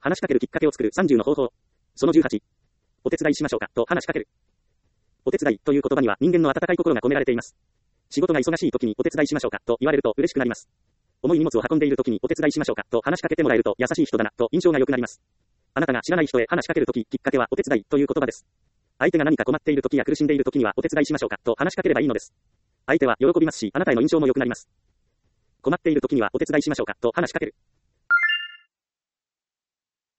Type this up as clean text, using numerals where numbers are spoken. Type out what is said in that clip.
話しかけるきっかけを作る30の方法。その18。お手伝いしましょうかと話しかける。お手伝いという言葉には人間の温かい心が込められています。仕事が忙しい時にお手伝いしましょうかと言われると嬉しくなります。重い荷物を運んでいる時にお手伝いしましょうかと話しかけてもらえると優しい人だなと印象が良くなります。あなたが知らない人へ話しかける時、きっかけはお手伝いという言葉です。相手が何か困っている時や苦しんでいる時にはお手伝いしましょうかと話しかければいいのです。相手は喜びますし、あなたへの印象も良くなります。困っている時にはお手伝いしましょうかと話しかける。